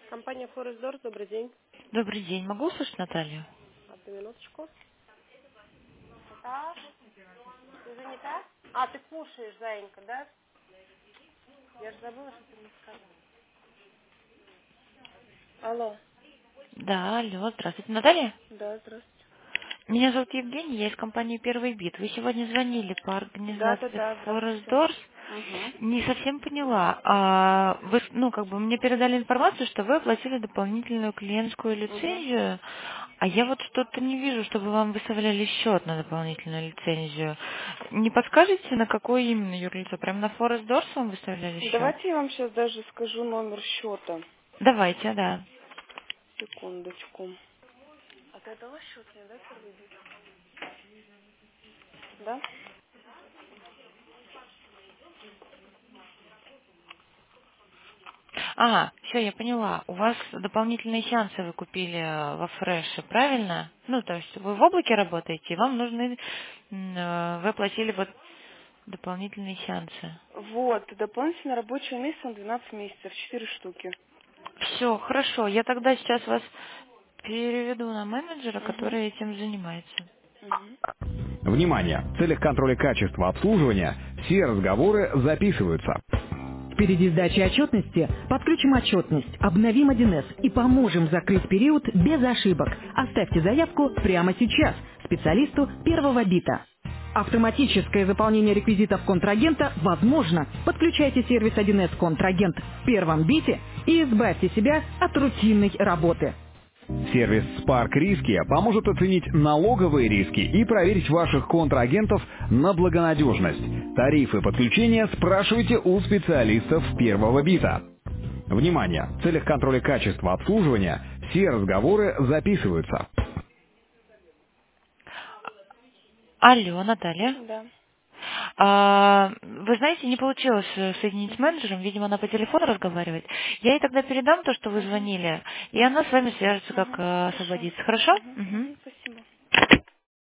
Компания Форестдор, добрый день. Добрый день. Могу услышать Наталью? Одну минуточку. Так, ты занята? А, ты кушаешь, зайенька, да? Я же забыла, что ты мне сказала. Алло. Да, алло, здравствуйте, Наталья? Да, здравствуйте. Меня зовут Евгений, я из компании «Первый бит». Вы сегодня звонили по организации Да, Forest здравствуйте. Doors. Угу. Не совсем поняла. Вы, мне передали информацию, что вы оплатили дополнительную клиентскую Угу. лицензию, а я вот что-то не вижу, чтобы вам выставляли счет на дополнительную лицензию. Не подскажете, на какое именно юрлицо? Прям на Forest Doors вам выставляли счет? Давайте я вам сейчас даже скажу номер счета. Давайте, да. Секундочку. А ты отдала счет мне, да, первый бит? Да? Ага, все, я поняла. У вас дополнительные сеансы вы купили во фреше, правильно? Ну, то есть вы в облаке работаете, и вам нужны, вы оплатили вот дополнительные сеансы. Вот, дополнительно рабочего месяца на 12 месяцев, 4 штуки. Все, хорошо. Я тогда сейчас вас переведу на менеджера, Угу. который этим занимается. Угу. Внимание! В целях контроля качества обслуживания все разговоры записываются. Впереди сдачи отчетности подключим отчетность, обновим 1С и поможем закрыть период без ошибок. Оставьте заявку прямо сейчас специалисту первого бита. Автоматическое заполнение реквизитов контрагента возможно. Подключайте сервис 1С контрагент в первом бите и избавьте себя от рутинной работы. Сервис Spark Риски поможет оценить налоговые риски и проверить ваших контрагентов на благонадежность. Тарифы подключения спрашивайте у специалистов первого бита. Внимание! В целях контроля качества обслуживания все разговоры записываются. Алло, Наталья. Да. Вы знаете, не получилось соединить с менеджером, видимо, она по телефону разговаривает. Я ей тогда передам то, что вы Угу. звонили, и она с вами свяжется, как Угу. Хорошо. освободится. Хорошо? Угу. Мгм. Угу. Спасибо.